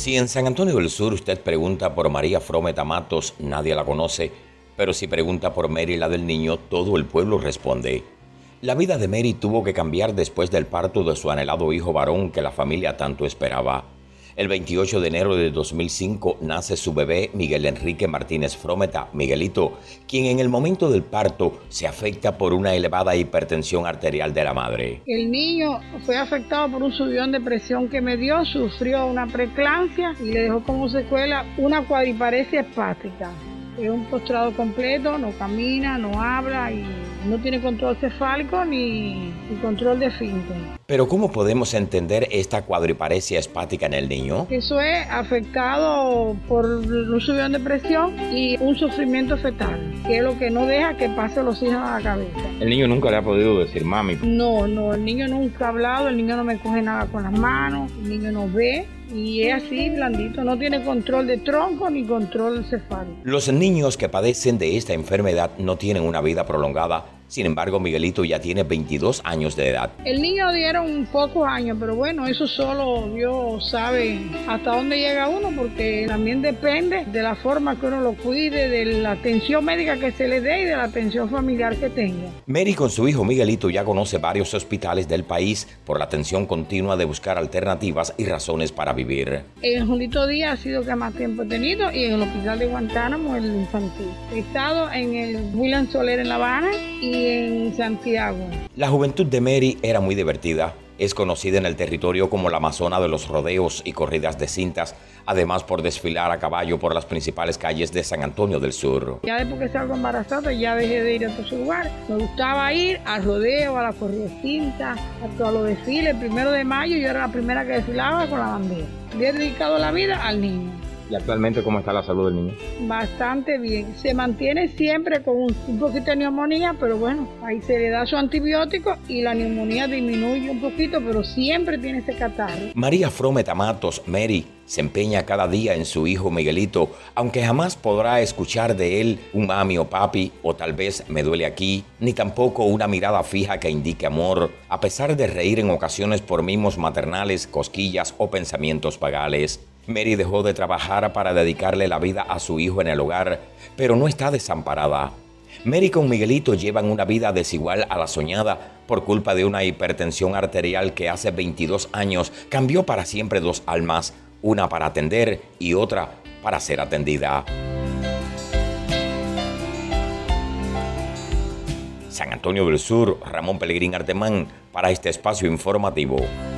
Si en San Antonio del Sur usted pregunta por María Frometa Matos, nadie la conoce, pero si pregunta por Mary, la del niño, todo el pueblo responde. La vida de Mary tuvo que cambiar después del parto de su anhelado hijo varón que la familia tanto esperaba. El 28 de enero de 2005 nace su bebé Miguel Enrique Martínez Frometa, Miguelito, quien en el momento del parto se afecta por una elevada hipertensión arterial de la madre. El niño fue afectado por un subidón de presión que me dio, sufrió una preeclampsia y le dejó como secuela una cuadriparesia hepática. Es un postrado completo, no camina, no habla y no tiene control cefálico ni control de esfínter. Pero ¿cómo podemos entender esta cuadriparesia hepática en el niño? Eso es afectado por un subidón de presión y un sufrimiento fetal, que es lo que no deja que pase el oxígeno a la cabeza. ¿El niño nunca le ha podido decir mami? No, el niño nunca ha hablado, el niño no me coge nada con las manos, el niño no ve. Y es así, blandito, no tiene control de tronco ni control cefálico. Los niños que padecen de esta enfermedad no tienen una vida prolongada. Sin embargo, Miguelito ya tiene 22 años de edad. El niño dieron pocos años, pero bueno, eso solo Dios sabe hasta dónde llega uno, porque también depende de la forma que uno lo cuide, de la atención médica que se le dé y de la atención familiar que tenga. Mary con su hijo Miguelito ya conoce varios hospitales del país por la atención continua de buscar alternativas y razones para vivir. El Julito Díaz ha sido que más tiempo he tenido y en el hospital de Guantánamo, el infantil. He estado en el William Soler en La Habana y en Santiago. La juventud de Mary era muy divertida. Es conocida en el territorio como la amazona de los rodeos y corridas de cintas, además por desfilar a caballo por las principales calles de San Antonio del Sur. Ya después que salgo embarazada ya dejé de ir a todos esos lugares. Me gustaba ir al rodeo, a la corrida de cintas, a todos los desfiles. El 1 de mayo yo era la primera que desfilaba con la bandera. Le he dedicado la vida al niño. ¿Y actualmente cómo está la salud del niño? Bastante bien. Se mantiene siempre con un poquito de neumonía, pero bueno, ahí se le da su antibiótico y la neumonía disminuye un poquito, pero siempre tiene ese catarro. María Frometa Matos, Mary, se empeña cada día en su hijo Miguelito, aunque jamás podrá escuchar de él un mami o papi, o tal vez me duele aquí, ni tampoco una mirada fija que indique amor, a pesar de reír en ocasiones por mimos maternales, cosquillas o pensamientos vagales. Mary dejó de trabajar para dedicarle la vida a su hijo en el hogar, pero no está desamparada. Mary con Miguelito llevan una vida desigual a la soñada por culpa de una hipertensión arterial que hace 22 años cambió para siempre dos almas, una para atender y otra para ser atendida. San Antonio del Sur, Ramón Pelegrín Artemán, para este espacio informativo.